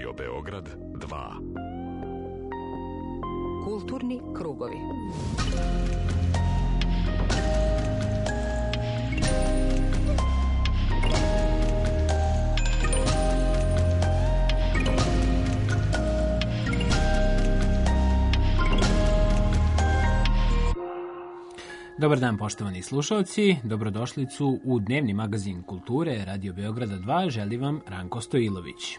Radio Beograd 2. Kulturni krugovi. Dobar dan, poštovani slušalci, dobrodošlicu u dnevni magazin kulture Radio Beograda 2, želi vam Ranko Stojilović.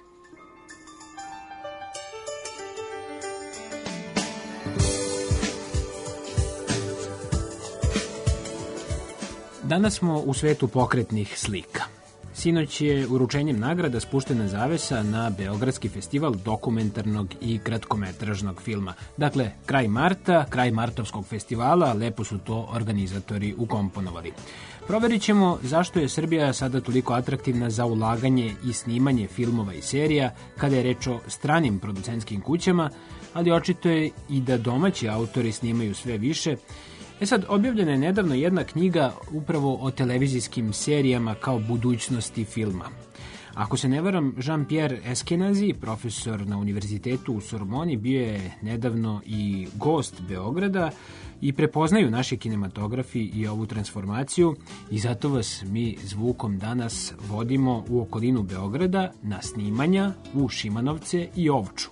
Danas smo u svetu pokretnih slika. Sinoć je uručenjem nagrada spuštena zavesa na Beogradski festival dokumentarnog i kratkometražnog filma. Dakle, kraj martovskog festivala, lepo su to organizatori ukomponovali. Proverit ćemo zašto je Srbija sada toliko atraktivna za ulaganje i snimanje filmova i serija kada je reč o stranim producentskim kućama, ali očito je i da domaći autori snimaju sve više. Sad, objavljena je nedavno jedna knjiga upravo o televizijskim serijama kao budućnosti filma. Ako se ne varam, Jean-Pierre Eskenazi, profesor na univerzitetu u Sorboni, bio je nedavno i gost Beograda i prepoznaju naši kinematografi i ovu transformaciju i zato vas mi zvukom danas vodimo u okolinu Beograda na snimanja u Šimanovce i Ovču.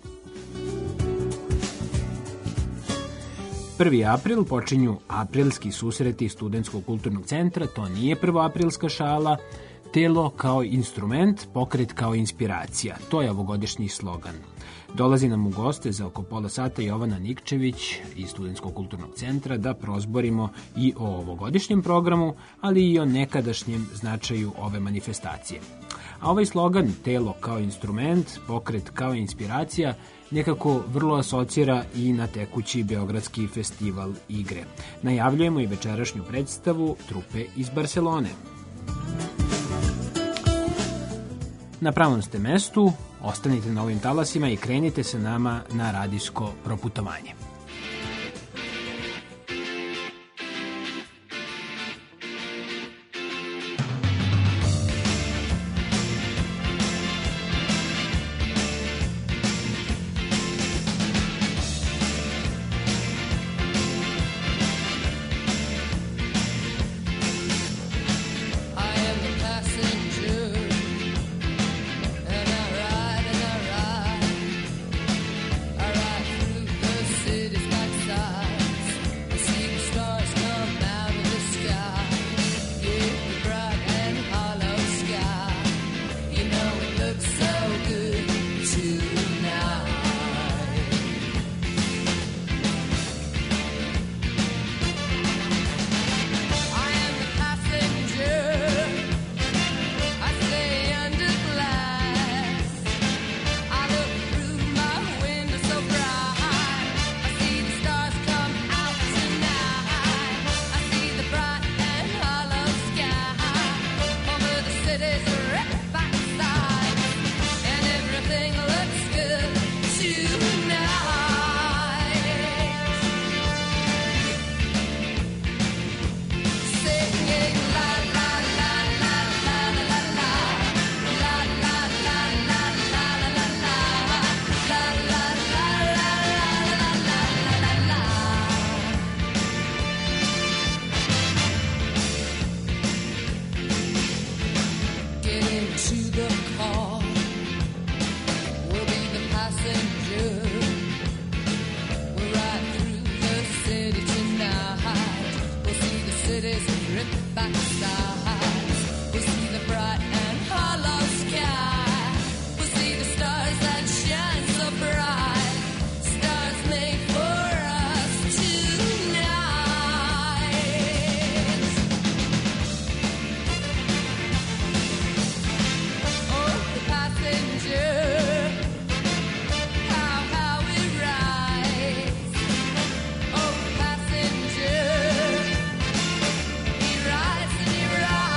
1. april počinju aprilski susreti Studentskog kulturnog centra, to nije prvoaprilska šala, telo kao instrument, pokret kao inspiracija, to je ovogodišnji slogan. Dolazi nam u goste za oko pola sata Jovana Nikčević iz Studentskog kulturnog centra da prozborimo i o ovogodišnjem programu, ali i o nekadašnjem značaju ove manifestacije. A ovaj slogan, telo kao instrument, pokret kao inspiracija, nekako vrlo asocira i na tekući Beogradski festival igre. Najavljujemo i večerašnju predstavu trupe iz Barselone. Na pravom ste mestu, ostanite na ovim talasima i krenite sa nama na radijsko proputovanje. He rides and he rides.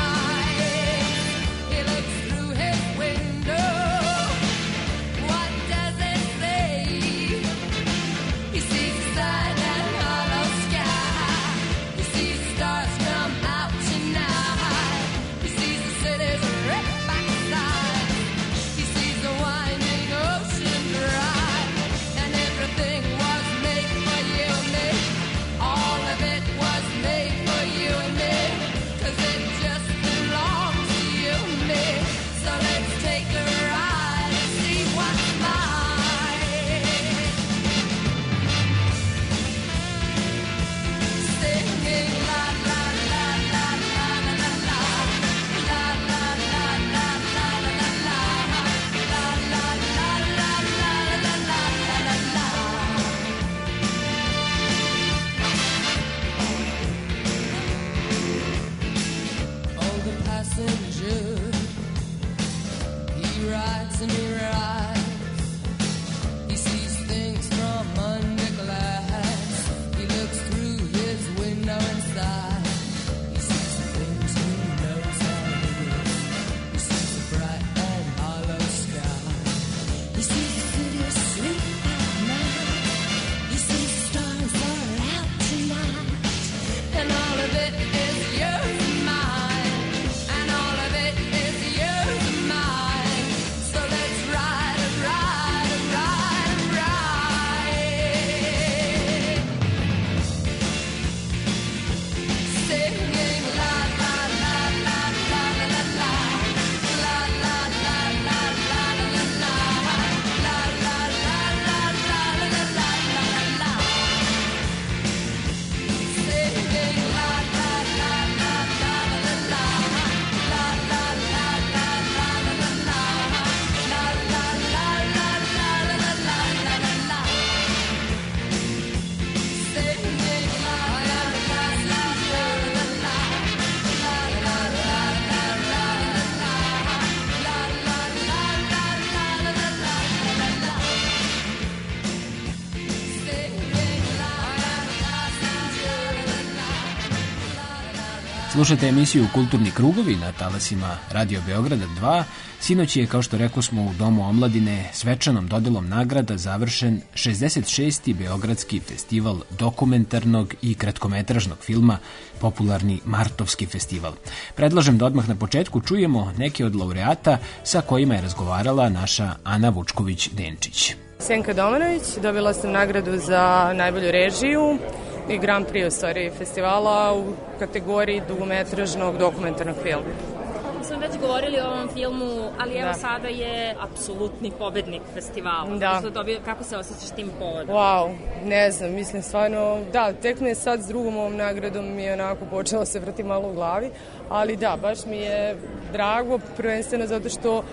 Slušate emisiju Kulturni krugovi na talasima Radio Beograda 2. Sinoć je, kao što rekao smo, u Domu omladine svečanom dodelom nagrada završen 66. Beogradski festival dokumentarnog i kratkometražnog filma, popularni Martovski festival. Predlažem da odmah na početku čujemo neke od laureata sa kojima je razgovarala naša Ana Vučković-Denčić. Senka Domanović, dobila sam nagradu za najbolju režiju i Grand Prix u stvari festivala u kategoriji dugometražnog dokumentarnog filma. Smo već govorili o ovom filmu, ali evo sada je apsolutni pobednik festivala. Da. Kako se osjećaš tim povodom? Wow, ne znam, mislim stvarno, da, tek me sad s drugom ovom nagradom mi je onako počelo se vrti malo u glavi, ali da, baš mi je drago, prvenstveno zato što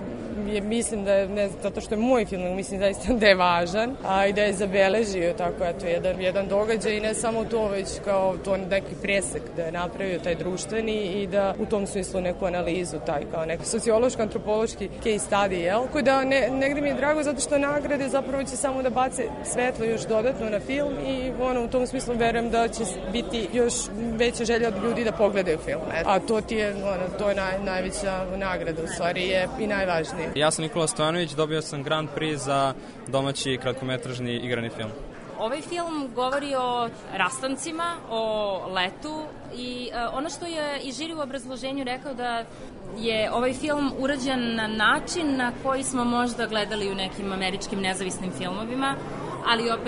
mislim da je, ne znam, zato što je moj film, mislim zaista da je važan, a i da je zabeležio tako, eto, jedan događaj i ne samo to, već kao to neki presek da je napravio taj društveni i da u tom smislu neku analizu, taj kao neki sociološko-antropološki case study, jel? Koji da negde mi je drago zato što nagrade zapravo će samo da bace svetlo još dodatno na film i u tom smislu verujem da će biti još veća želja od ljudi da pogledaju film. A to ti je, to je najveća nagrada, u stvari je i najvažnije. Ja sam Nikola Stojanović, dobio sam Grand Prix za domaći kratkometražni igrani film. Ovaj film govori o rastancima, o letu i ono što je i žiri u obrazloženju rekao da je ovaj film urađen na način na koji smo možda gledali u nekim američkim nezavisnim filmovima, ali opet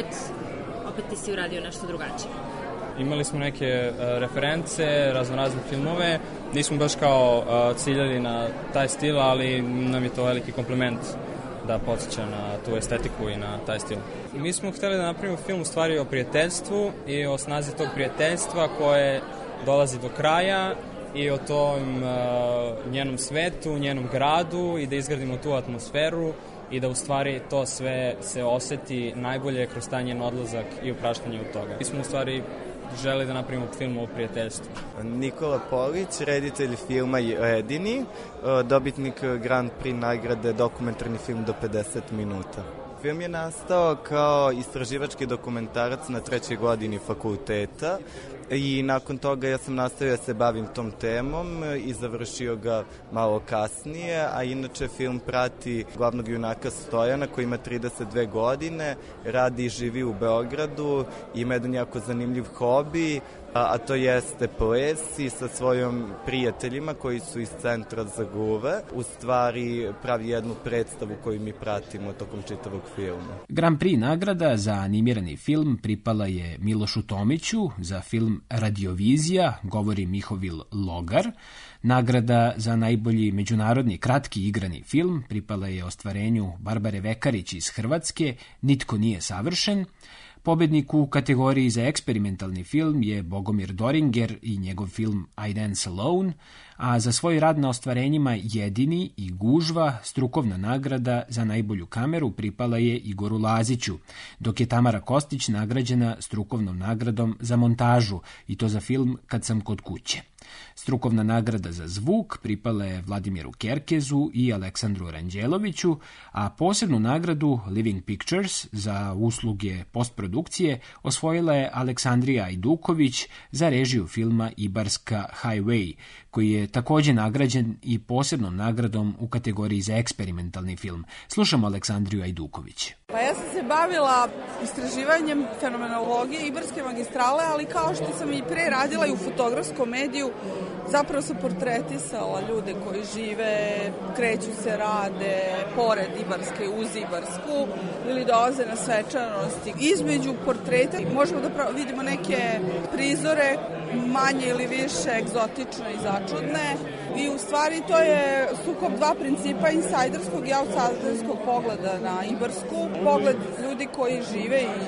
ti si uradio nešto drugačije. Imali smo neke reference, raznorazne filmove, nismo baš kao ciljali na taj stil, ali nam je to veliki kompliment da podsjeća na tu estetiku i na taj stil. Mi smo hteli da napravimo film u stvari o prijateljstvu i o snazi tog prijateljstva koje dolazi do kraja i o tom njenom svetu, njenom gradu i da izgradimo tu atmosferu i da u stvari to sve se oseti najbolje kroz taj njen odlazak i upraštanje od toga. Mi smo u stvari želi da napravimo film o prijateljstvu. Nikola Polić, reditelj filma Jedini, dobitnik Grand Prix nagrade dokumentarni film do 50 minuta. Film je nastao kao istraživački dokumentarac na 3. godini fakulteta i nakon toga ja sam nastavio da se bavim tom temom i završio ga malo kasnije, a inače film prati glavnog junaka Stojana koji ima 32 godine, radi i živi u Beogradu, ima jedan jako zanimljiv hobi, a to jeste ples i sa svojim prijateljima koji su iz centra za guve, u stvari pravi jednu predstavu koju mi pratimo tokom čitavog filma. Grand Prix nagrada za animirani film pripala je Milošu Tomiću za film Radiovizija, govori Mihovil Logar. Nagrada za najbolji međunarodni kratki igrani film pripala je ostvarenju Barbare Vekarić iz Hrvatske, Nitko nije savršen. Pobednik u kategoriji za eksperimentalni film je Bogomir Doringer i njegov film I Dance Alone, a za svoj rad na ostvarenjima Jedini i Gužva strukovna nagrada za najbolju kameru pripala je Igoru Laziću, dok je Tamara Kostić nagrađena strukovnom nagradom za montažu i to za film Kad sam kod kuće. Strukovna nagrada za zvuk pripala je Vladimiru Kerkezu i Aleksandru Ranđeloviću, a posebnu nagradu Living Pictures za usluge postprodukcije osvojila je Aleksandrija Ajduković za režiju filma Ibarska Highway, koji je također nagrađen i posebnom nagradom u kategoriji za eksperimentalni film. Slušamo Aleksandriju Ajduković. Pa ja sam se bavila istraživanjem fenomenologije Ibarske magistrale, ali kao što sam i pre radila i u fotografskom mediju, zapravo sam portretisala ljude koji žive, kreću se, rade pored Ibarske, uz Ibarsku ili dolaze na svečanosti. Između portreta možemo da vidimo neke prizore manje ili više egzotične i začudne i u stvari to je sukob dva principa, insajderskog i outsiderskog pogleda na Ibarsku. Pogled ljudi koji žive i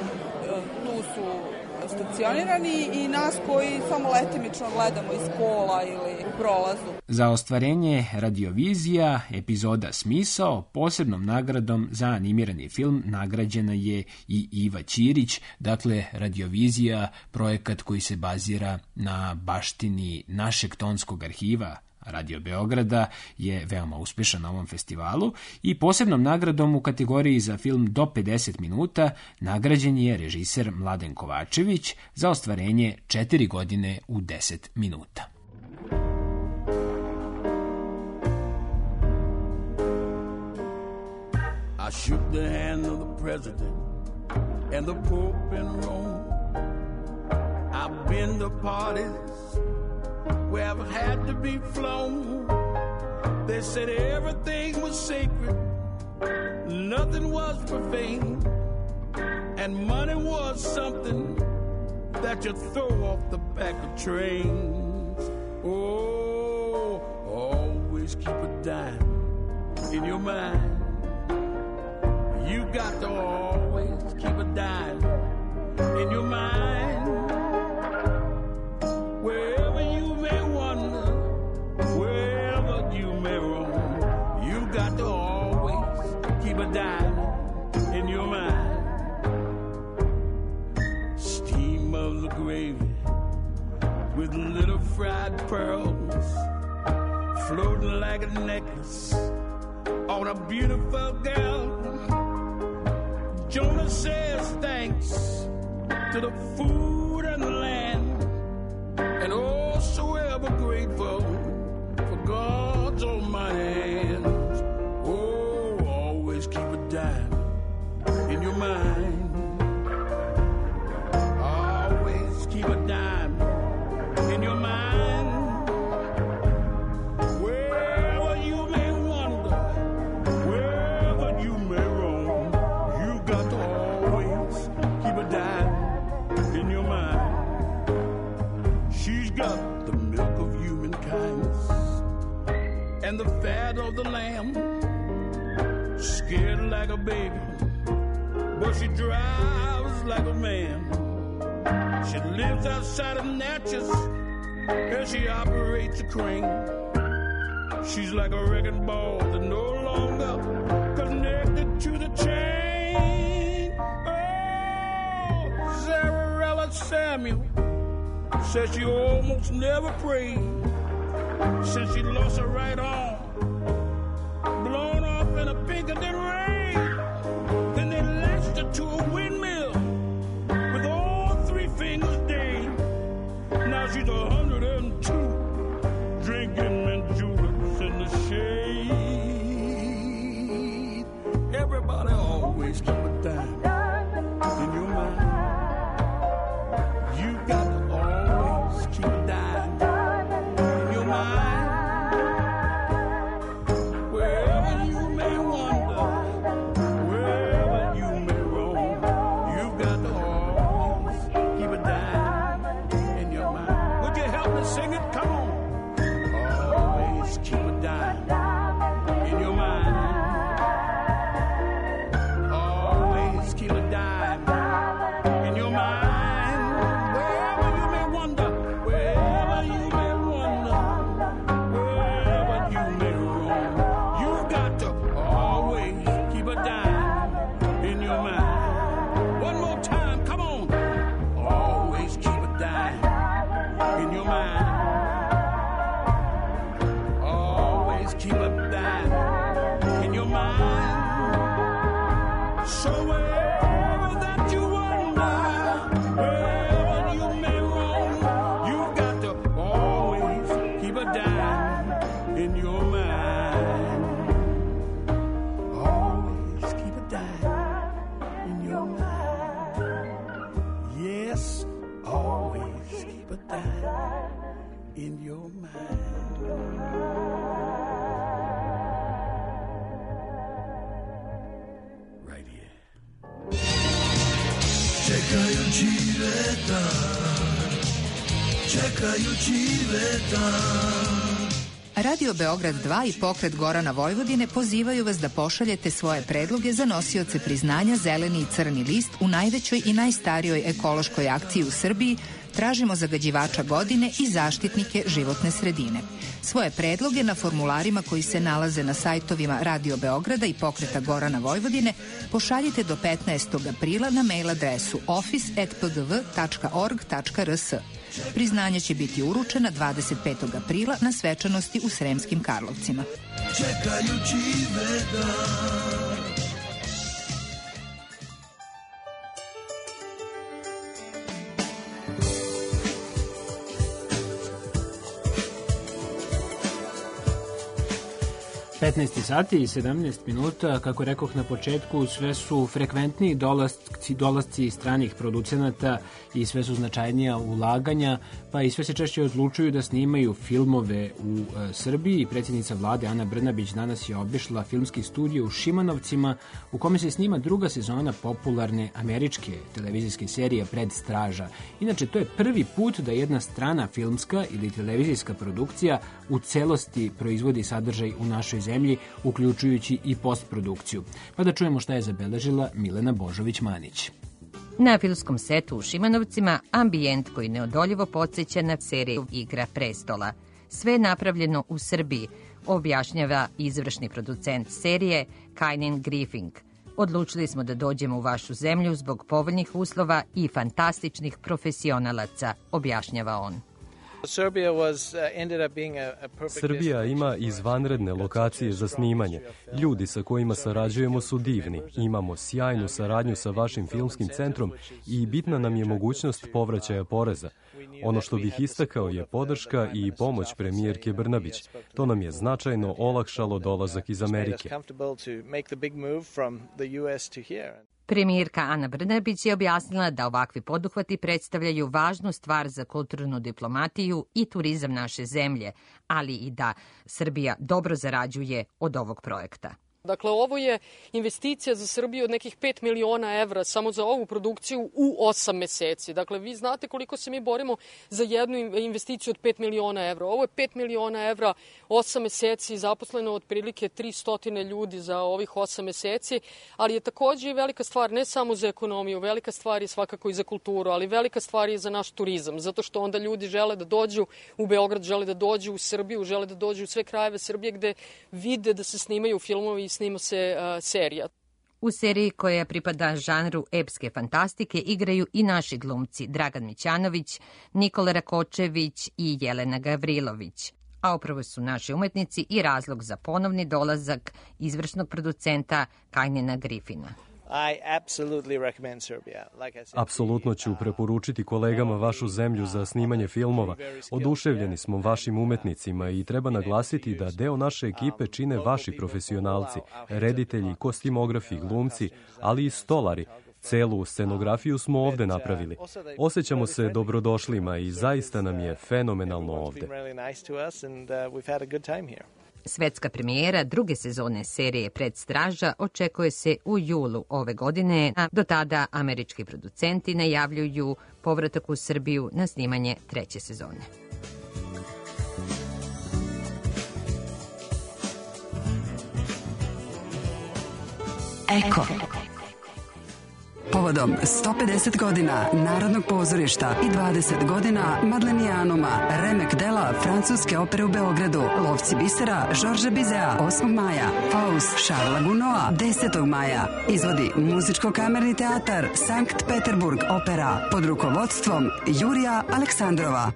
tu su stacionirani i nas koji samo letimično gledamo iz kola ili u prolazu. Za ostvarenje Radiovizija, epizoda Smisao, posebnom nagradom za animirani film nagrađena je i Iva Ćirić, dakle Radiovizija, projekat koji se bazira na baštini našeg tonskog arhiva Radio Beograda, je veoma uspešan na ovom festivalu i posebnom nagradom u kategoriji za film do 50 minuta nagrađen je režiser Mladen Kovačević za ostvarenje 4 godine u 10 minuta. I shook the hand of the president and the Pope in Rome. I've been to parties where I've had to be flown. They said everything was sacred, nothing was profane, and money was something that you throw off the back of trains. Oh, always keep a dime in your mind. You got to always keep a dime in your mind. Wherever you may wander, wherever you may roam, you got to always keep a dime in your mind. Steam of the gravy with little fried pearls floating like a necklace on a beautiful girl. Jonah says thanks to the food and the land, and oh, so ever grateful for God's almighty hands. Oh, always keep a dime in your mind. Always keep a dime in your mind. Wherever you may wander, wherever you may roam, you got to always keep a dime in your mind. She's got the milk of human kindness and the fat of the lamb. Scared like a baby, but she drives like a man. She lives outside of Natchez and she operates a crane. She's like a wrecking ball that no longer connected to the chain. Oh, Zarella Samuel says she almost never prayed since she lost her right arm, blown off in a Pinkerton rain. Then they lashed her to a windmill with all 3 fingers dead. Now she's 102, drinking mint juleps in the shade. Everybody always keep a dime in your mind. You got to always keep a dime in your mind. Wherever you may wander, wherever you may roam, you got to always keep a dime in your mind. Would you help me sing it? Come on. Always keep a dime in your mind. Always keep a dime in your mind. Wherever you may wander, wherever you may wander, wherever you may roam, you got to always keep a dime in your mind. One more time, come on. Always keep a dime in your mind. Always keep a dime in your mind. So wherever that you wander, wherever you may roam, you got to always keep a dime in your mind. Always keep a dime in your mind. Yes, always keep a dime in your mind. Right here. Čekajući vetar. Radio Beograd 2 i Pokret Gorana Vojvodine pozivaju vas da pošaljete svoje predloge za nosioce priznanja Zeleni i Crni list u najvećoj i najstarijoj ekološkoj akciji u Srbiji Tražimo zagađivača godine i zaštitnike životne sredine. Svoje predloge na formularima koji se nalaze na sajtovima Radio Beograda i Pokreta Gorana Vojvodine pošaljite do 15. aprila na mail adresu office@pgv.org.rs. Priznanja će biti uručena 25. aprila na svečanosti u Sremskim Karlovcima. Čekajući vedar. 15 sati i 17 minuta, kako rekoh na početku, sve su frekventniji dolasci stranih producenata i sve su značajnija ulaganja, pa i sve se češće odlučuju da snimaju filmove u Srbiji. Predsjednica vlade Ana Brnabić danas je obišla filmski studio u Šimanovcima u kome se snima druga sezona popularne američke televizijske serije Predstraža. Inače, to je prvi put da jedna strana filmska ili televizijska produkcija u celosti proizvodi sadržaj u našoj zemlji, uključujući i postprodukciju. Pa da čujemo šta je zabeležila Milena Božović-Manić. Na filmskom setu u Šimanovcima ambijent koji neodoljivo podsjeća na seriju Igra prestola. Sve je napravljeno u Srbiji, objašnjava izvršni producent serije Kajnin Griffin. Odlučili smo da dođemo u vašu zemlju zbog povoljnih uslova i fantastičnih profesionalaca, objašnjava on. Srbija ima izvanredne lokacije za snimanje. Ljudi sa kojima sarađujemo su divni. Imamo sjajnu saradnju sa vašim filmskim centrom i bitna nam je mogućnost povraćaja poreza. Ono što bih istakao je podrška i pomoć premijerke Brnabić. To nam je značajno olakšalo dolazak iz Amerike. Premijerka Ana Brnabić je objasnila da ovakvi poduhvati predstavljaju važnu stvar za kulturnu diplomatiju i turizam naše zemlje, ali i da Srbija dobro zarađuje od ovog projekta. Dakle, ovo je investicija za Srbiju od nekih 5 miliona evra samo za ovu produkciju u 8 meseci. Dakle, vi znate koliko se mi borimo za jednu investiciju od 5 miliona evra. Ovo je 5 miliona evra, 8 meseci, zaposleno otprilike 300 ljudi za ovih 8 meseci, ali je takođe i velika stvar ne samo za ekonomiju, velika stvar je svakako i za kulturu, ali velika stvar je za naš turizam, zato što onda ljudi žele da dođu u Beograd, žele da dođu u Srbiju, žele da dođu u sve krajeve Srbije gde vide da se snimaju filmovi, snima se serija. U seriji koja pripada žanru epske fantastike igraju i naši glumci Dragan Mićanović, Nikola Rakočević i Jelena Gavrilović. A upravo su naši umetnici i razlog za ponovni dolazak izvršnog producenta Kajnina Griffina. Apsolutno ću preporučiti kolegama vašu zemlju za snimanje filmova. Oduševljeni smo vašim umetnicima i treba naglasiti da deo naše ekipe čine vaši profesionalci, reditelji, kostimografi, glumci, ali i stolari. Celu scenografiju smo ovde napravili. Osjećamo se dobrodošlima i zaista nam je fenomenalno ovde. Svetska premijera druge sezone serije Predstraža očekuje se u julu ove godine, a do tada američki producenti najavljuju povratak u Srbiju na snimanje treće sezone. Eko. Povodom 150 godina Narodnog pozorišta i 20 godina Madlenijanuma, remek dela francuske opere u Beogradu, Lovci bisera Žorža Bizea 8. maja, Faust Šarla Gunoa 10. maja, izvodi Muzičko-kamerni teatar Sankt Peterburg opera pod rukovodstvom Jurija Aleksandrova.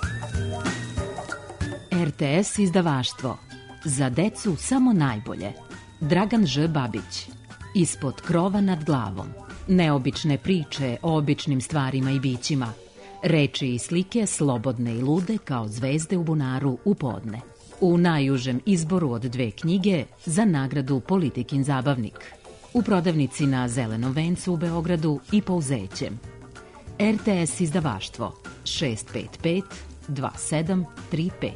RTS izdavaštvo. Za decu samo najbolje. Dragan Ž. Babić. Ispod krova nad glavom. Neobične priče o običnim stvarima i bićima. Reči i slike slobodne i lude kao zvezde u bunaru u podne. U najužem izboru od 2 knjige za nagradu Politikin zabavnik. U prodavnici na Zelenom vencu u Beogradu i Pouzećem. RTS izdavaštvo 655 2735.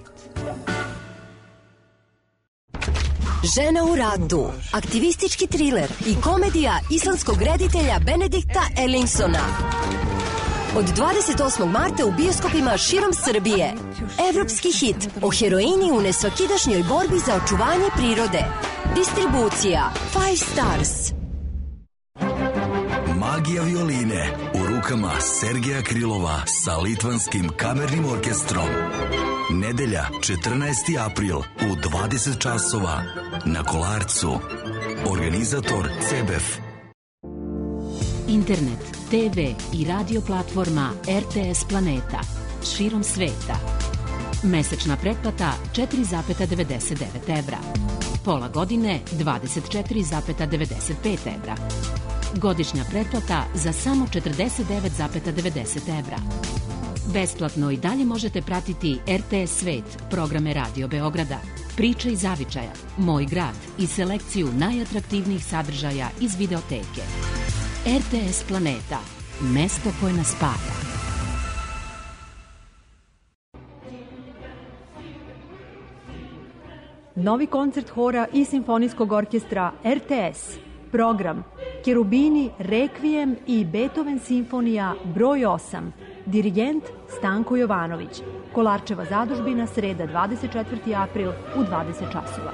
Žena u ratu, aktivistički triler i komedija islandskog reditelja Benedikta Erlingsona. Od 28. marta u bioskopima širom Srbije. Evropski hit o heroini u nesvakidašnjoj borbi za očuvanje prirode. Distribucija 5 Stars. Magija violine u rukama Sergeja Krilova sa Litvanskim kamernim orkestrom. Nedelja, 14. april u 20 časova na Kolarcu. Organizator CEBEF. Internet, TV i radio platforma RTS Planeta širom sveta. Mesečna pretplata 4,99 evra. Pola godine 24,95 evra. Godišnja pretplata za samo 49,90 evra. Besplatno i dalje možete pratiti RTS Svet, programe Radio Beograda. Priče iz zavičaja, Moj grad i selekciju najatraktivnijih sadržaja iz videoteke. RTS Planeta, mesto koje nas spaja. Novi koncert hora i simfonijskog orkestra RTS. Program Kerubini, Rekvijem i Beethoven simfonija broj 8. Dirigent Stanko Jovanović. Kolarčeva zadužbina, sreda 24. april u 20 časova.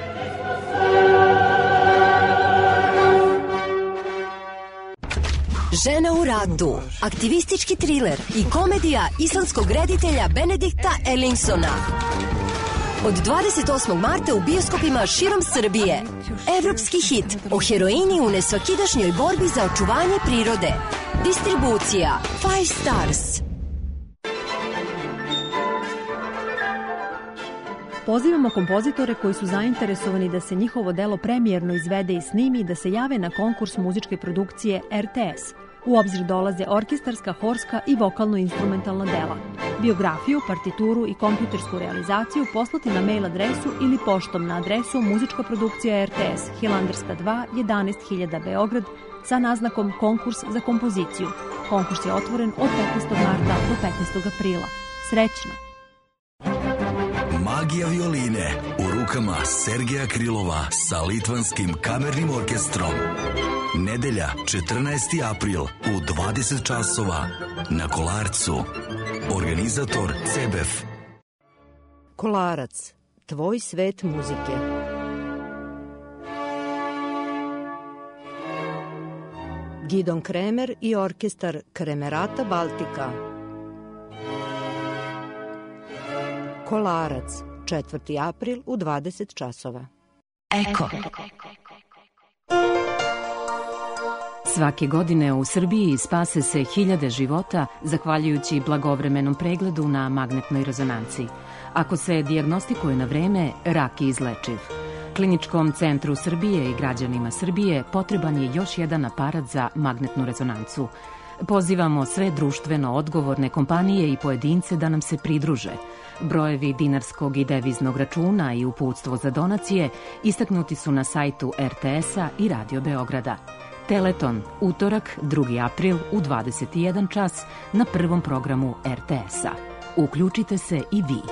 Žena u radu, aktivistički triler i komedija islandskog reditelja Benedikta Ellingsona. Od 28. marta u bioskopima širom Srbije. Evropski hit o heroini u nesvakidašnjoj borbi za očuvanje prirode. Distribucija 5 Stars. Pozivamo kompozitore koji su zainteresovani da se njihovo delo premijerno izvede i snimi da se jave na konkurs muzičke produkcije RTS. U obzir dolaze orkestarska, horska i vokalno-instrumentalna dela. Biografiju, partituru i kompjutersku realizaciju poslati na mail adresu ili poštom na adresu Muzička produkcija RTS, Hilandarska 2, 11.000 Beograd, sa naznakom Konkurs za kompoziciju. Konkurs je otvoren od 15. marta do 15. aprila. Srećno! Magija violine u rukama Sergeja Krilova sa Litvanskim kamernim orkestrom. Nedelja, 14. april u 20 časova na Kolarcu. Organizator CEBEF. Kolarac, tvoj svet muzike. Gidon Kremer i orkestar Kremerata Baltika. Kolarac, 4. april u 20 časova. Eko. Svake godine u Srbiji spase se hiljade života zahvaljujući blagovremenom pregledu na magnetnoj rezonanci. Ako se dijagnostikuje na vreme, rak je izlečiv. Kliničkom centru Srbije i građanima Srbije potreban je još jedan aparat za magnetnu rezonancu. Pozivamo sve društveno odgovorne kompanije i pojedince da nam se pridruže. Brojevi dinarskog i deviznog računa i uputstvo za donacije istaknuti su na sajtu RTS-a i Radio Beograda. Teleton, utorak, 2. april u 21 čas na prvom programu RTS-a. Uključite se i vi.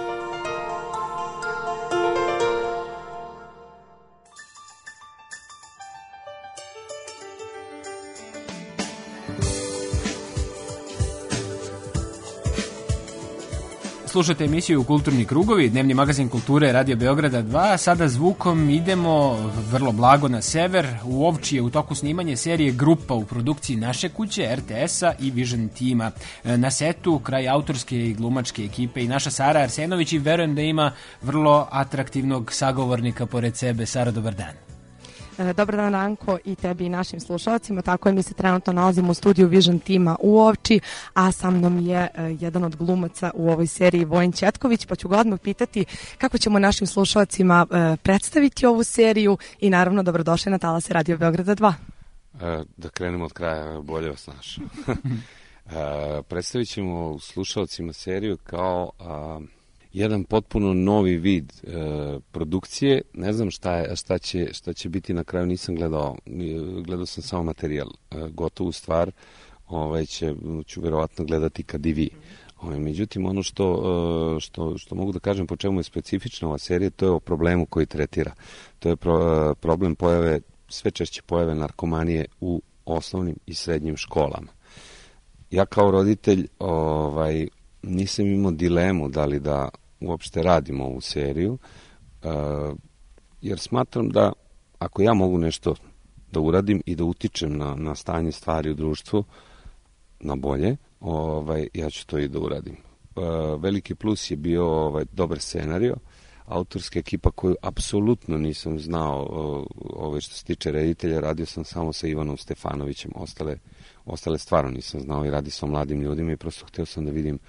Slušate emisiju Kulturni krugovi, dnevni magazin kulture Radio Beograda 2. Sada zvukom idemo vrlo blago na sever. U Ovči je u toku snimanje serije Grupa u produkciji Naše kuće, RTS-a i Vision tima. Na setu, kraj autorske i glumačke ekipe i naša Sara Arsenović i verujem da ima vrlo atraktivnog sagovornika pored sebe. Sara, dobar dan. Dobar dan, Ranko, i tebi i našim slušalcima. Tako je, mi se trenutno nalazimo u studiju Vision tima u Ovči, a sa mnom je jedan od glumaca u ovoj seriji, Vojin Ćetković, pa ću ga odmah pitati kako ćemo našim slušalcima predstaviti ovu seriju i naravno dobrodošli na talase Radio Beograda 2. Da krenemo od kraja, bolje vas našao. Predstavit ćemo slušalcima seriju kao jedan potpuno novi vid produkcije. Ne znam šta će biti na kraju, nisam gledao sam samo materijal. Gotovu stvar ću verovatno gledati kad i vi. Međutim, ono što mogu da kažem po čemu je specifična ova serija, to je o problemu koji tretira. To je problem sve češće pojave narkomanije u osnovnim i srednjim školama. Ja kao roditelj nisam imao dilemu da li da uopšte radim ovu seriju, jer smatram da ako ja mogu nešto da uradim i da utičem na stanje stvari u društvu na bolje, ja ću to i da uradim. Veliki plus je bio dobar scenario, autorska ekipa koju apsolutno nisam znao što se tiče reditelja, radio sam samo sa Ivanom Stefanovićem, ostale stvarno nisam znao i radi sa mladim ljudima i prosto hteo sam da vidim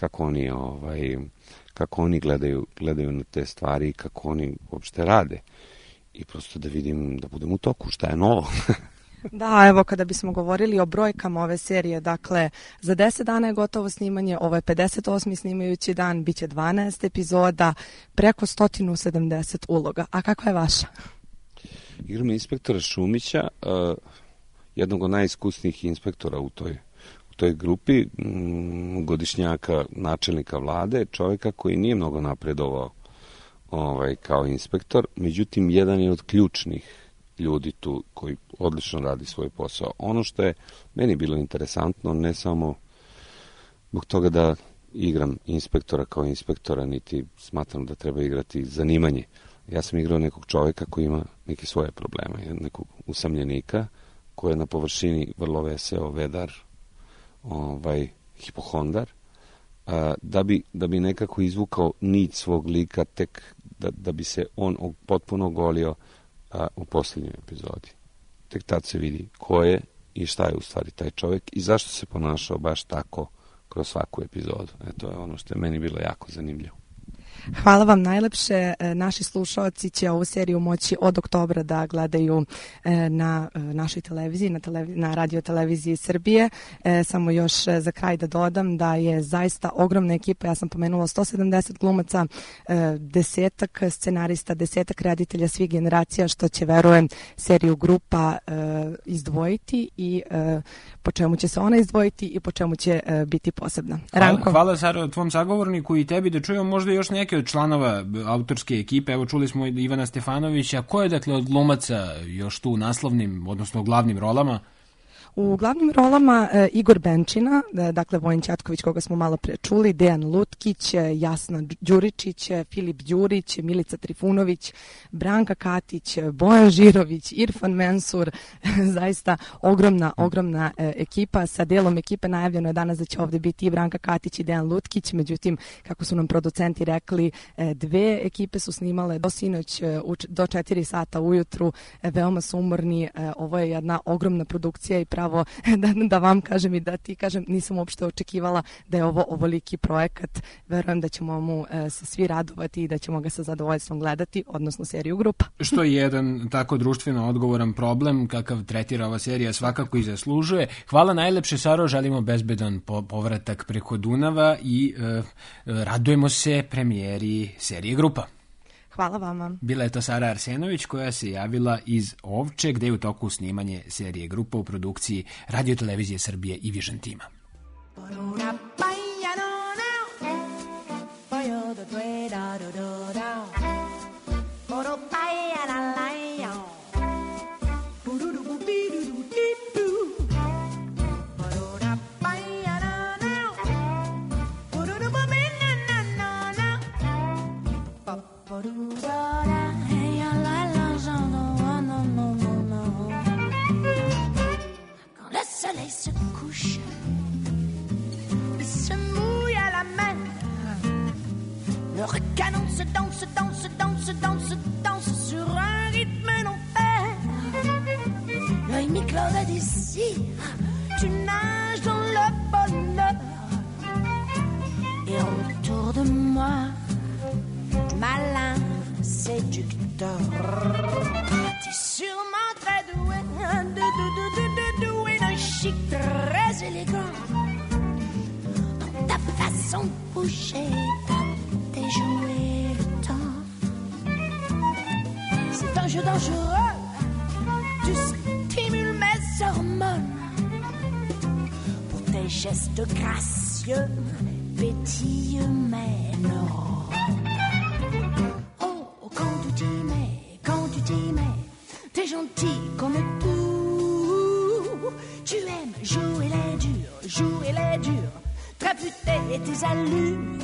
kako oni gledaju na te stvari i kako oni uopšte rade i prosto da vidim, da budem u toku, šta je novo. Da, evo kada bismo govorili o brojkama ove serije, dakle za 10 dana je gotovo snimanje, ovo je 58. snimajući dan, bit će 12 epizoda, preko 170 uloga. A kakva je vaša? Igram inspektora Šumića, jednog od najiskusnijih inspektora u toj grupi, godišnjaka načelnika vlade, čovjeka koji nije mnogo napredovao kao inspektor, međutim jedan je od ključnih ljudi tu koji odlično radi svoj posao. Ono što je meni bilo interesantno, ne samo zbog toga da igram inspektora kao inspektora, niti smatram da treba igrati zanimanje. Ja sam igrao nekog čovjeka koji ima neke svoje probleme, nekog usamljenika koji je na površini vrlo veseo, vedar, hipohondar, da bi nekako izvukao nit svog lika tek da bi se on potpuno ogolio u posljednjoj epizodi. Tek tad se vidi ko je i šta je u stvari taj čovjek i zašto se ponašao baš tako kroz svaku epizodu. To je ono što je meni bilo jako zanimljivo. Hvala vam najlepše. Naši slušalci će ovu seriju moći od oktobra da gledaju na našoj televiziji, na radio televiziji Srbije. Samo još za kraj da dodam da je zaista ogromna ekipa. Ja sam pomenula 170 glumaca, 10 scenarista, 10 reditelja svih generacija, što će, verujem, seriju Grupa izdvojiti i po čemu će se ona izdvojiti i po čemu će biti posebna. Hvala Saro, tvom sagovorniku i tebi, da čujemo možda još neke od članova autorske ekipe. Evo, čuli smo Ivana Stefanovića. Ko je, dakle, od glumaca još tu u naslovnim, odnosno u glavnim rolama? U glavnim rolama Igor Benčina, dakle Vojin Ćetković koga smo malo pre čuli, Dejan Lutkić, Jasna Đuričić, Filip Đurić, Milica Trifunović, Branka Katić, Bojan Žirović, Irfan Mensur, zaista ogromna ekipa. Sa delom ekipe najavljeno je danas da će ovde biti i Branka Katić i Dejan Lutkić, međutim, kako su nam producenti rekli, dve ekipe su snimale do sinoć, do 4 sata ujutru, veoma su umorni. Ovo je jedna ogromna produkcija i pravo da vam kažem i da ti kažem, nisam uopšte očekivala da je ovo ovoliki projekat. Verujem da ćemo mu se svi radovati i da ćemo ga sa zadovoljstvom gledati, odnosno seriju Grupa. Što je jedan tako društveno odgovoran problem kakav tretira ova serija svakako i zaslužuje. Hvala najlepše, Saro, želimo bezbedan povratak preko Dunava i radujemo se premijeri serije Grupa. Hvala vama. Bila je to Sara Arsenović koja se javila iz Ovče, gde je u toku snimanje serije Grupa u produkciji Radio televizije Srbije i Vision tima. Quand le soleil se couche, il se mouille à la mer. Le recanon se danse, danse, danse, danse, danse sur un rythme d'enfer. L'œil mi-clos d'ici, tu nages dans le bonheur. Et autour de moi, malin séducteur, t'es sûrement très doué, doué d'un chic très élégant. Dans ta façon de bouger, t'as déjoué le temps. C'est un jeu dangereux, tu stimules mes hormones. Pour tes gestes gracieux, pétillent mes neurones. Quand tu t'y mets, t'es gentil comme tout. Tu aimes jouer les durs, traputer tes allures.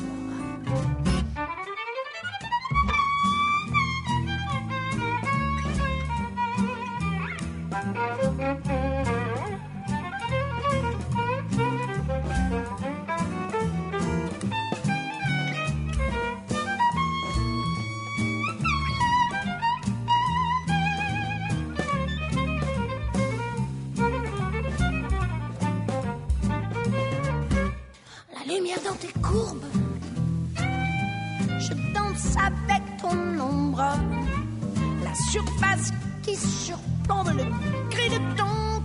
Lumière dans tes courbes, je danse avec ton ombre, la surface qui surplombe le gris de ton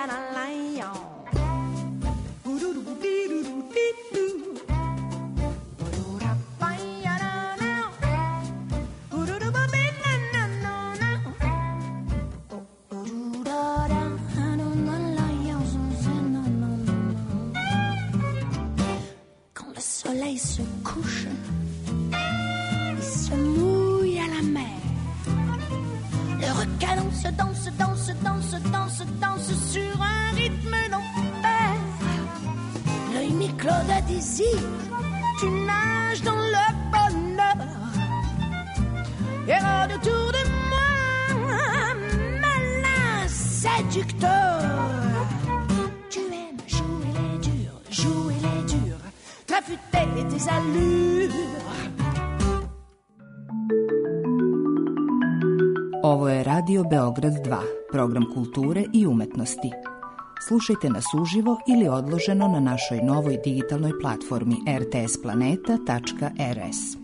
soleil se couche, il se mouille à la mer. Le requin danse, danse, danse, danse, danse, danse sur un rythme d'enfer. L'œil mi-clos de désir, tu nages dans le bonheur. Et autour de moi, malin séducteur. Tu aimes jouer les durs, trafuter tes allures. Ovo je Radio Beograd 2, program kulture i umetnosti. Slušajte nas uživo ili odloženo na našoj novoj digitalnoj platformi rtsplaneta.rs.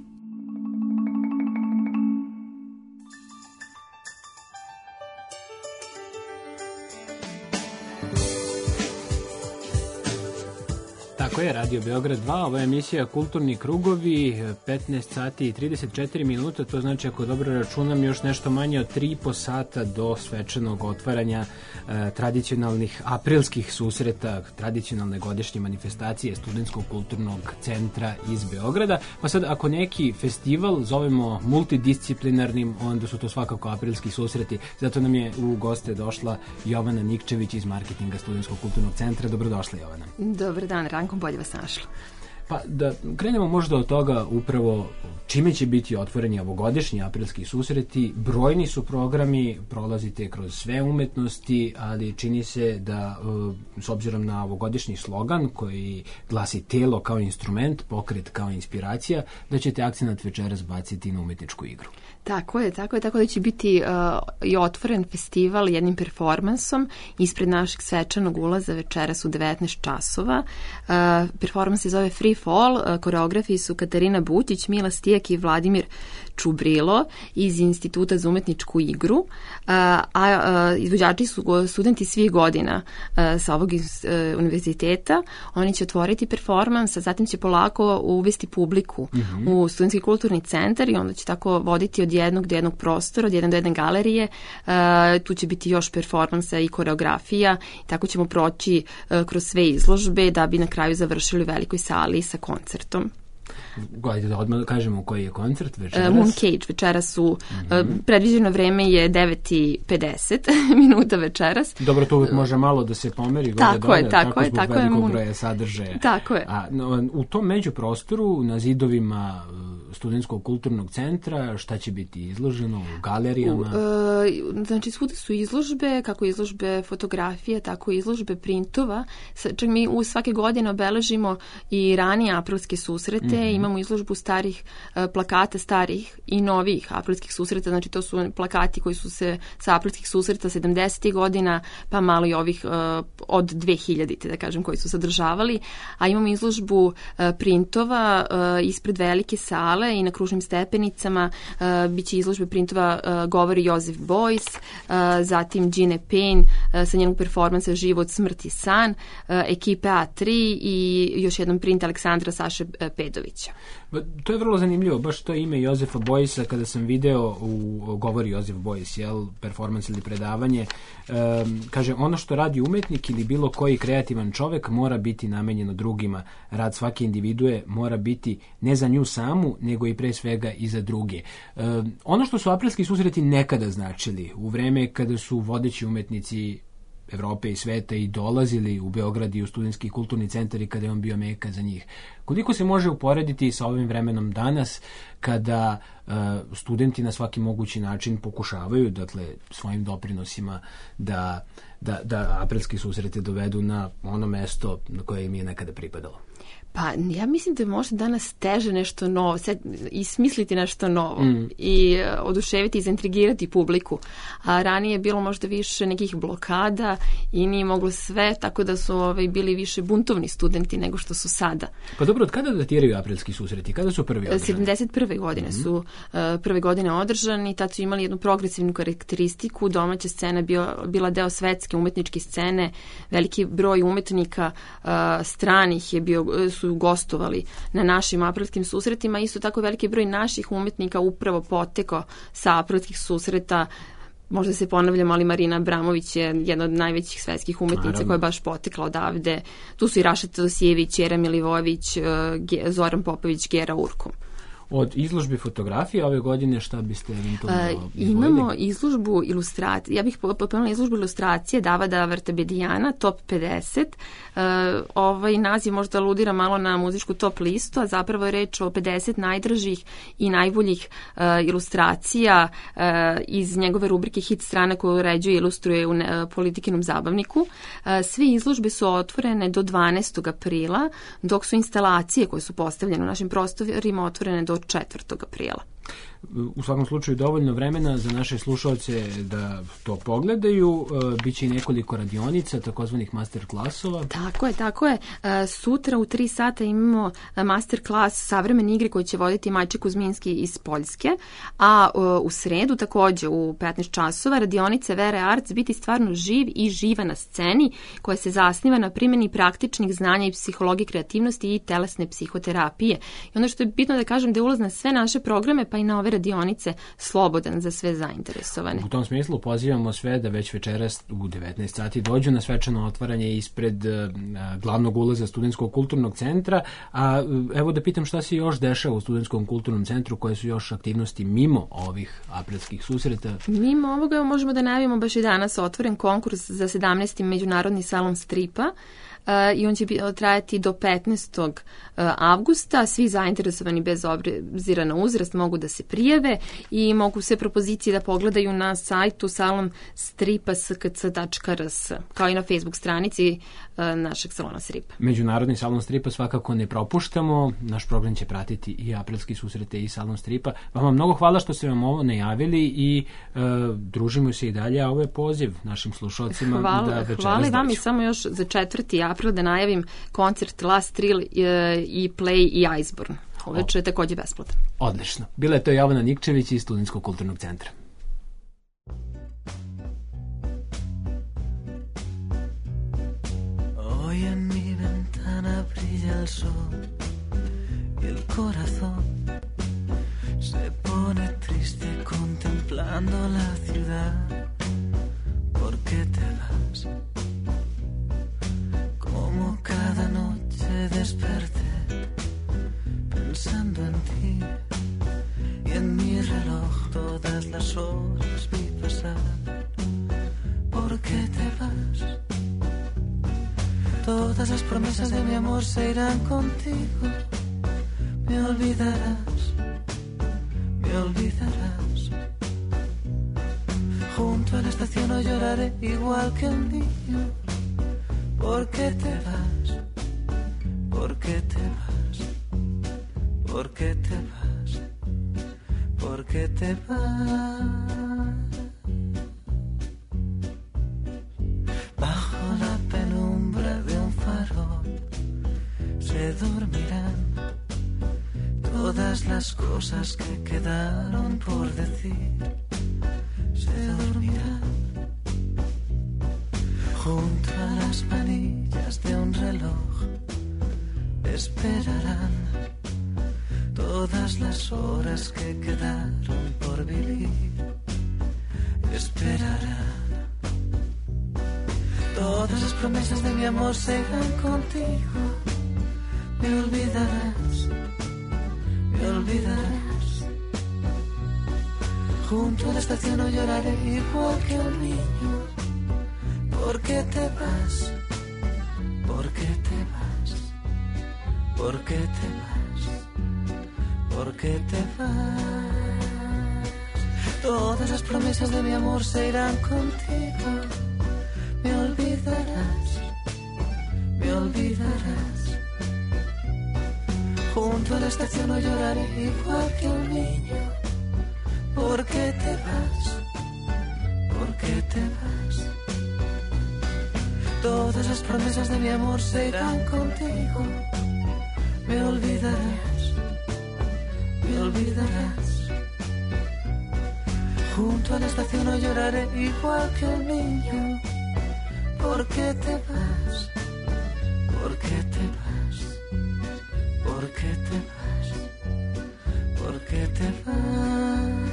Tako je, Radio Beograd 2, ovo je emisija Kulturni krugovi, 15 sati i 34 minuta, to znači ako dobro računam još nešto manje od 3,5 sata do svečanog otvaranja tradicionalnih aprilskih susreta, tradicionalne godišnje manifestacije Studentskog kulturnog centra iz Beograda. Pa sad ako neki festival zovemo multidisciplinarnim, onda su to svakako aprilski susreti. Zato nam je u goste došla Jovana Nikčević iz marketinga Studentskog kulturnog centra. Dobrodošla, Jovana. Dobar dan, Ranko, bolje vas našla. Pa da krenemo možda od toga upravo čime će biti otvoreni ovogodišnji aprilski susreti. Brojni su programi, prolazite kroz sve umetnosti, ali čini se da s obzirom na ovogodišnji slogan koji glasi telo kao instrument, pokret kao inspiracija, da ćete akcenat večeras baciti na umetničku igru. Tako da će biti i otvoren festival jednim performansom ispred našeg svečanog ulaza večeras u 19 časova. Performans se zove Free Fall, koreografi su Katarina Bućić, Mila Stijak i Vladimir Čubrilo iz Instituta za umetničku igru, a izvođači su studenti svih godina sa ovog univerziteta. Oni će otvoriti performans, a zatim će polako uvesti publiku u Studentski kulturni centar i onda će tako voditi od jednog do jednog prostora, od jedne do jedne galerije. Tu će biti još performansa i koreografija. Tako ćemo proći kroz sve izložbe da bi na kraju završili u velikoj sali sa koncertom. Gledajte da odmah kažemo koji je koncert večeras. Mooncage večeras su, predviđeno vreme je 9:50 minuta večeras. Dobro, to uvijek može malo da se pomeri. Tako je. Zbog velikog broja sadržaja. Tako je. A u tom međuprostoru, na zidovima Studentskog kulturnog centra, šta će biti izloženo u galerijama? Znači, svuda su izložbe, kako izložbe fotografije, tako i izložbe printova. Čak mi svake godine obeležimo i ranije aprilske susrete, imamo izložbu starih plakata, starih i novih aprilskih susreta, znači to su plakati koji su se sa aprilskih susreta 70. godina, pa malo i ovih od 2000. da kažem, koji su sadržavali, a imamo izložbu printova ispred velike sale i na kružnim stepenicama biće izložbe printova Govori Joseph Beuys, zatim Gine Payne sa njenog performansa Život, smrt i san, ekipe A3 i još jedan print Aleksandra Saše Pedovića. To je vrlo zanimljivo, baš to ime Jozefa Beuys'a kada sam video u Govori Joseph Beuys, performans ili predavanje, kaže, ono što radi umetnik ili bilo koji kreativan čovek mora biti namenjeno drugima. Rad svake individue mora biti ne za nju samu, nego i pre svega i za druge. Ono što su aprilski susreti nekada značili, u vreme kada su vodeći umetnici Evrope i sveta i dolazili u Beograd i u Studentski kulturni centar i kada je on bio meka za njih. Koliko se može uporediti sa ovim vremenom danas kada studenti na svaki mogući način pokušavaju, dakle, svojim doprinosima da aprilski susrete dovedu na ono mesto na koje im je nekada pripadalo? Pa ja mislim da je možda danas teže nešto novo, i smisliti nešto novo i oduševiti i zaintrigirati publiku. A ranije je bilo možda više nekih blokada i nije moglo sve, tako da su bili više buntovni studenti nego što su sada. Pa dobro, od kada datiraju aprilski susreti? Kada su prvi održani? 71. godine su prve godine održani, tad su imali jednu progresivnu karakteristiku, domaća scena bila deo svetske umetničke scene, veliki broj umetnika stranih su gostovali na našim aprilskim susretima, isto tako veliki broj naših umetnika upravo potekao sa aprilskih susreta. Možda se ponavljam, ali Marina Abramović je jedna od najvećih svetskih umetnica koja je baš potekla odavde. Tu su i Rašeta Dosijević, Jera Milivojević, Zoran Popović, Gera Urkum. Od izložbe fotografije ove godine šta biste eventualno imamo izložbu ilustracije. Ja bih pomenula izložbu ilustracije Davada Vrtabedijana, Top 50. Ovaj naziv možda aludira malo na muzičku top listu, a zapravo je reč o 50 najdražih i najboljih ilustracija iz njegove rubrike Hit strana koju uređuje i ilustruje u Politikinom zabavniku. Sve izložbe su otvorene do 12. aprila, dok su instalacije koje su postavljene u našim prostorima otvorene do 4. aprila. U svakom slučaju dovoljno vremena za naše slušalce da to pogledaju. Biće i nekoliko radionica, takozvanih master klasova. Tako je. Sutra u 3 sata imamo master klas savremene igre koje će voditi Majče Kuzminski iz Poljske, a u sredu takođe u 15 časova radionice Vere Arts biti stvarno živ i živa na sceni koja se zasniva na primjeni praktičnih znanja i psihologije kreativnosti i telesne psihoterapije. I ono što je bitno da kažem da je ulaz na sve naše programe pa i na ove radionice slobodan za sve zainteresovane. U tom smislu pozivamo sve da već večeras u 19 sati dođu na svečano otvaranje ispred glavnog ulaza Studentskog kulturnog centra, a evo da pitam šta se još dešava u Studentskom kulturnom centru, koje su još aktivnosti mimo ovih aprilskih susreta? Mimo ovoga možemo da najavimo baš i danas otvoren konkurs za 17. Međunarodni salon stripa, i on će trajati do 15. avgusta. Svi zainteresovani bez obzira na uzrast mogu da se prijave i mogu sve propozicije da pogledaju na sajtu salonstripa.skc.rs, kao i na Facebook stranici našeg salona stripa. Međunarodni salon stripa svakako ne propuštamo. Naš program će pratiti i aprilski susrete i salon stripa. Vama mnogo hvala što ste vam ovo najavili i družimo se i dalje, a ovo je poziv našim slušalcima da večeras dođu. Hvala i vam i samo još za 4. april da najavim koncert Last Trill i Play i Iceborne. Uveče je takođe besplatan. Odlično. Bila je to Jovana Nikčević iz Studentskog kulturnog centra. Hoy en mi ventana brilla el sol y el corazón se pone triste contemplando la ciudad. ¿Por qué te vas? Como cada noche desperté pensando en ti y en mi reloj todas las horas vi pasar. ¿Por qué te vas? Todas las promesas de mi amor se irán contigo. Me olvidarás, me olvidarás. Junto a la estación hoy lloraré igual que un niño. ¿Por qué te vas? ¿Por qué te vas? ¿Por qué te vas? ¿Por qué te vas? Bajo la penumbra de un farol se dormirán todas las cosas que quedaron por decir. Se dormirán junto a las manillas de un reloj. Esperarán todas las horas que quedaron por vivir. Esperarán. Todas las promesas de mi amor se irán contigo. Me olvidarás, me olvidarás. Junto a la estación hoy lloraré igual que un niño. ¿Por qué te vas? ¿Por qué te vas? ¿Por qué te vas? ¿Por qué te vas? Todas las promesas de mi amor se irán contigo. Me olvidarás, me olvidarás. Junto a la estación hoy lloraré igual que un niño. ¿Por qué te vas? ¿Por qué te vas? Todas las promesas de mi amor se irán contigo. me olvidarás, me olvidarás. Junto a la estación no lloraré igual que el niño. ¿Por qué te vas? ¿Por qué te vas? ¿Por qué te vas? ¿Por qué te vas?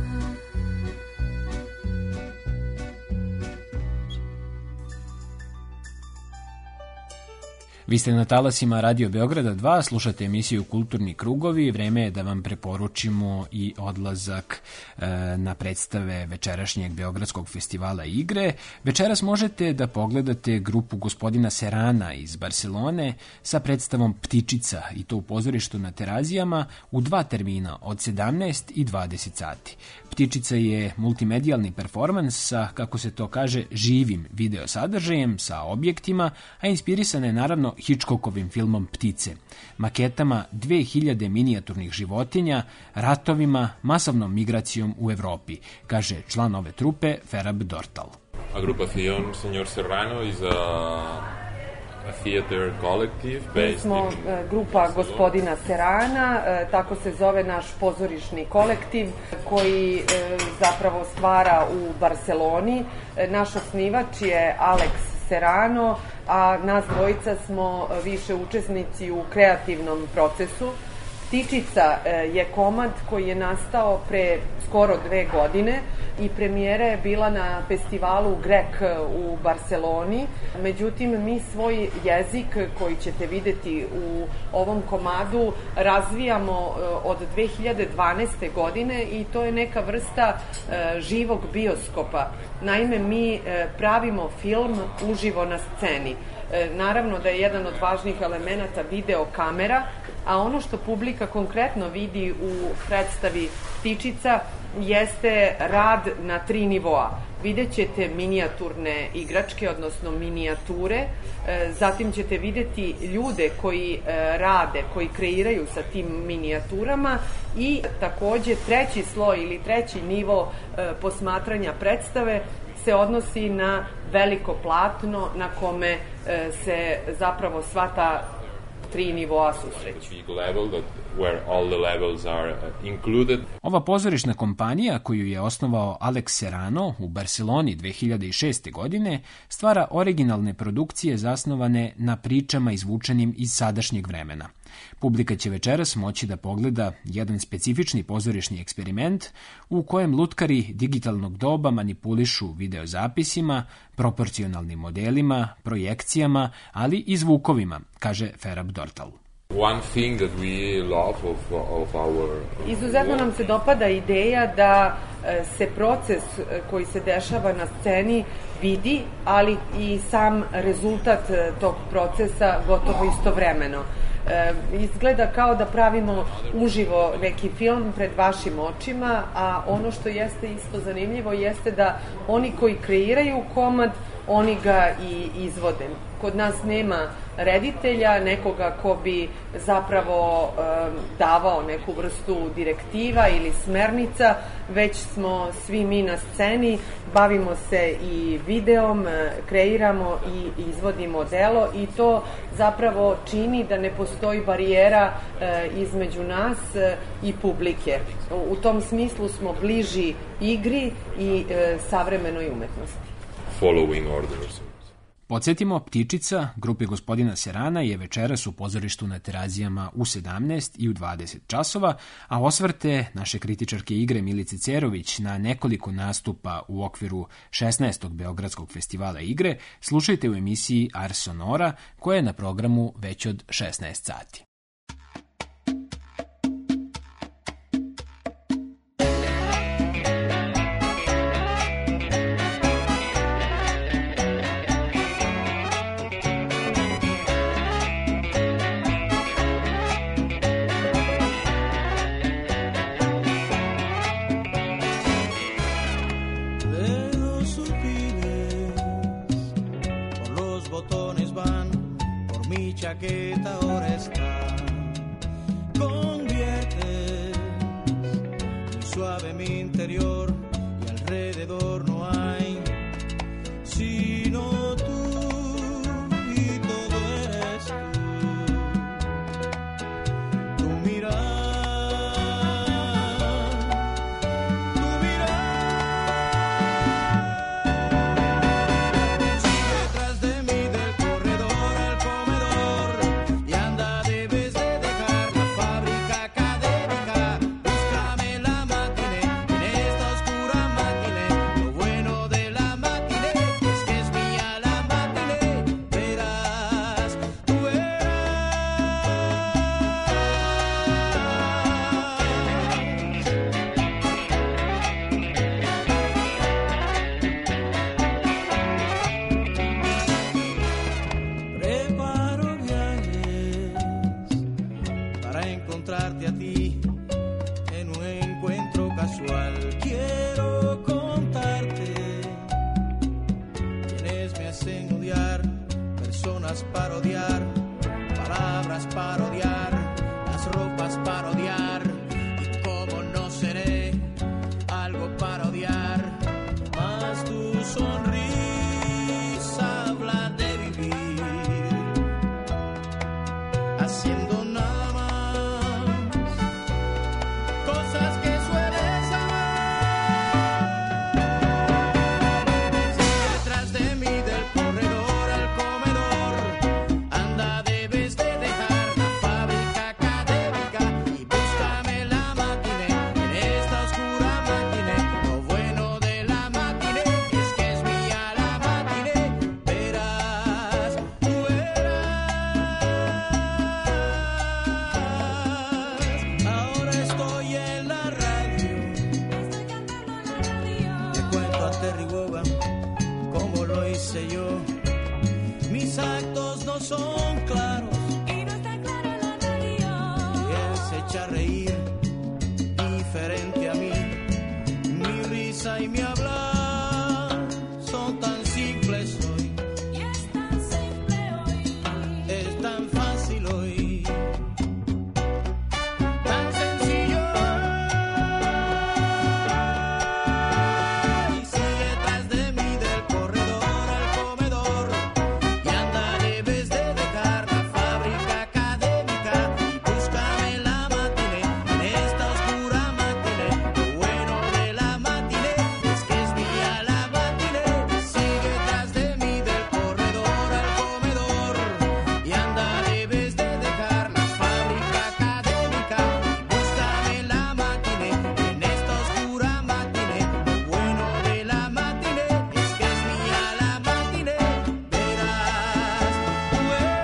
Vi ste na talasima Radio Beograda 2, slušate emisiju Kulturni krugovi. Vreme je da vam preporučimo i odlazak na predstave večerašnjeg Beogradskog festivala igre. Večeras možete da pogledate grupu gospodina Serana iz Barcelone sa predstavom Ptičica, i to u pozorištu na Terazijama u 2 termina od 17 i 20 sati. Ptičica je multimedijalni performans sa, kako se to kaže, živim video sadržajem, sa objektima, a inspirisana je naravno Hitchcockovim filmom Ptice, maketama 2000 minijaturnih životinja, ratovima, masovnom migracijom u Evropi, kaže član ove trupe Ferab Dortal. Agrupación Señor Serrano is a theater collective based Mi smo grupa gospodina Serana, tako se zove naš pozorišni kolektiv koji zapravo stvara u Barceloni. Naš osnivač je Alex Serrano, a nas dvojica smo više učesnici u kreativnom procesu. Ptičica je komad koji je nastao pre skoro 2 godine i premijera je bila na festivalu Grek u Barceloni. Međutim, mi svoj jezik koji ćete videti u ovom komadu razvijamo od 2012. godine i to je neka vrsta živog bioskopa. Naime, mi pravimo film uživo na sceni. Naravno da je jedan od važnih elemenata videokamera, a ono što publika konkretno vidi u predstavi Ptičica jeste rad na 3 nivoa. Vidjet ćete minijaturne igračke, odnosno minijature, zatim ćete vidjeti ljude koji rade, koji kreiraju sa tim minijaturama i takođe 3. sloj ili 3. nivo posmatranja predstave se odnosi na veliko platno na kome se zapravo sva ta 3 nivoa susreću. Ova pozorišna kompanija koju je osnovao Alex Serrano u Barceloni 2006. godine stvara originalne produkcije zasnovane na pričama izvučenim iz sadašnjeg vremena. Publika će večeras moći da pogleda jedan specifični pozorišni eksperiment u kojem lutkari digitalnog doba manipulišu videozapisima, proporcionalnim modelima, projekcijama, ali i zvukovima, kaže Ferab Dortal. Izuzetno nam se dopada ideja da se proces koji se dešava na sceni vidi, ali i sam rezultat tog procesa gotovo istovremeno. Izgleda kao da pravimo uživo neki film pred vašim očima, a ono što jeste isto zanimljivo jeste da oni koji kreiraju komad, oni ga i izvode. Kod nas nema reditelja, nekoga ko bi zapravo davao neku vrstu direktiva ili smernica, već smo svi mi na sceni, bavimo se i videom, kreiramo i izvodimo delo i to zapravo čini da ne postoji barijera između nas i publike. U tom smislu smo bliži igri i savremenoj umetnosti. Following orders. Podsjetimo, Ptičica, grupe gospodina Serana, je večeras u pozorištu na Terazijama u 17 i u 20 časova, a osvrte naše kritičarke igre Milice Cerović na nekoliko nastupa u okviru 16. Beogradskog festivala igre slušajte u emisiji Ars Sonora, koja je na programu već od 16 sati. Chaqueta ahora está, conviertes en suave mi interior y alrededor no hay sino tú y todo eres tú. encontrarte a ti en un encuentro casual. Quiero contarte quienes me hacen odiar, personas para odiar, palabras para odiar, las ropas para odiar. Y cómo no seré algo para odiar, más tu sonrisa habla de vivir, haciendo nada más cosas que sueles amar. Sigue detrás de mí del corredor al comedor, anda, debes de dejar la fábrica académica y búscame la matiné en esta oscura matiné. Lo bueno de la matiné es que es mía la matiné. Verás, tú verás. Ahora estoy en la radio, le cuento a Terry Wogan como lo hice yo. Mis actos no son claros y no está clara la realidad. Y él se echa a reír diferente a mí. Mi risa y mi hablar son tan simples hoy. Y es tan simple hoy. Es tan fácil hoy. Tan sencillo. Y sigue detrás de mí del corredor al comedor. Y anda, debes de dejar la fábrica académica y búscame la matiné en esta oscura matiné. Lo bueno de la matiné es que es mía la matiné. Sigue detrás de mí del corredor al comedor. Y anda, debes de dejar la fábrica académica y búscame la matiné en esta oscura matiné. Lo bueno de la matiné es que es mía la matiné. Verás, tú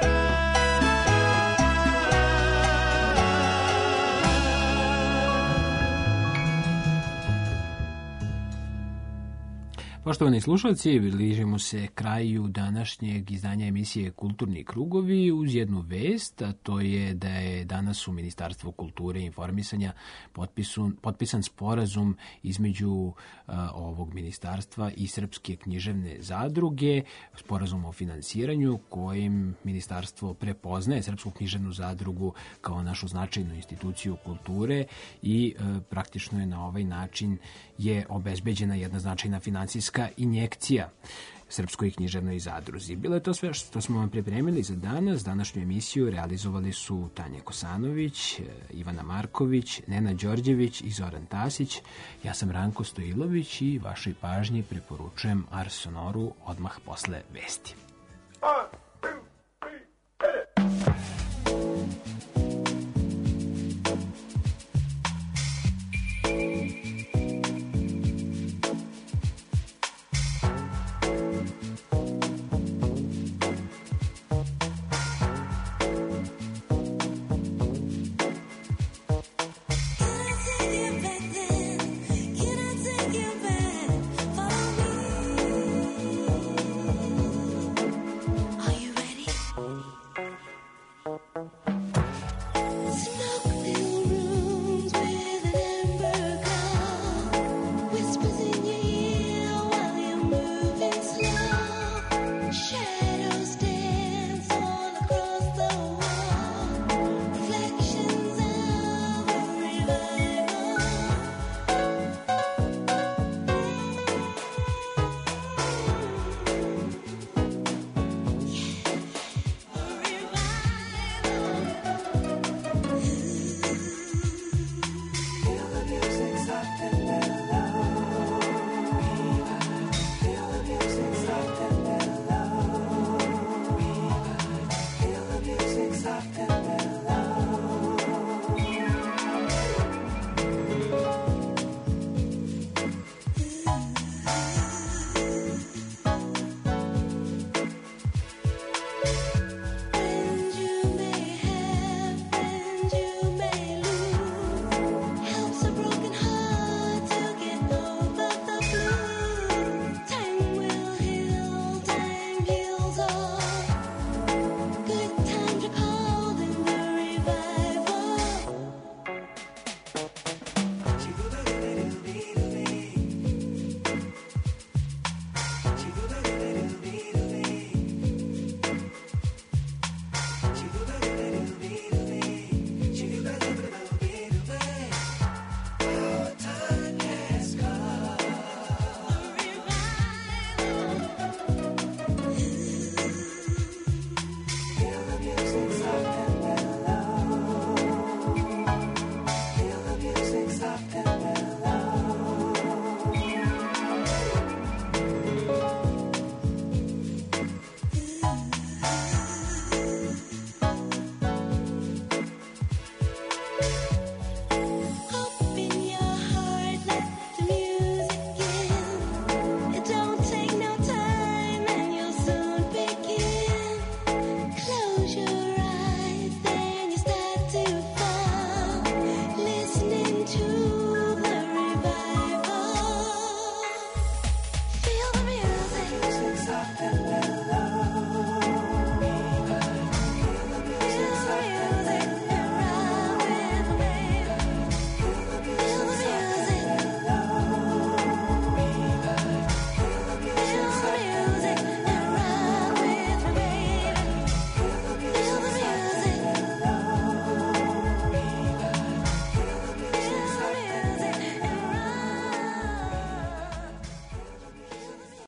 Poštovani slušalci, bližimo se kraju današnjeg izdanja emisije Kulturni krugovi uz jednu vest, a to je da je danas u Ministarstvu kulture i informisanja potpisan sporazum između ovog ministarstva i Srpske književne zadruge, sporazum o finansiranju kojim ministarstvo prepoznaje Srpsku književnu zadrugu kao našu značajnu instituciju kulture i praktično je na ovaj način je obezbeđena jedna značajna finansijska injekcija Srpskoj književnoj zadruzi. Bilo je to sve što smo vam pripremili za danas. Današnju emisiju realizovali su Tanja Kosanović, Ivana Marković, Nena Đorđević i Zoran Tasić. Ja sam Ranko Stojilović i vašoj pažnji preporučujem Ars Sonoru odmah posle vesti.